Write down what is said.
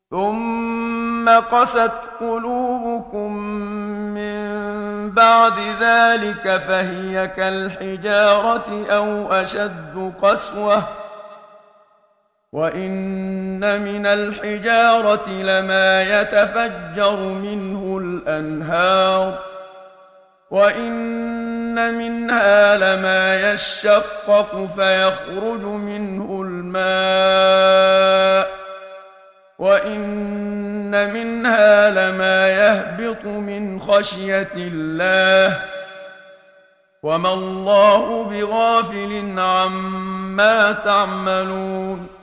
ثم قست قلوبكم من بعد ذلك فهي كالحجارة أو أشد قسوة وإن من الحجارة لما يتفجر منه الأنهار وإن منها لما يشقق فيخرج منه الماء وإن منها لما يهبط من خشية الله وما الله بغافل عما تعملون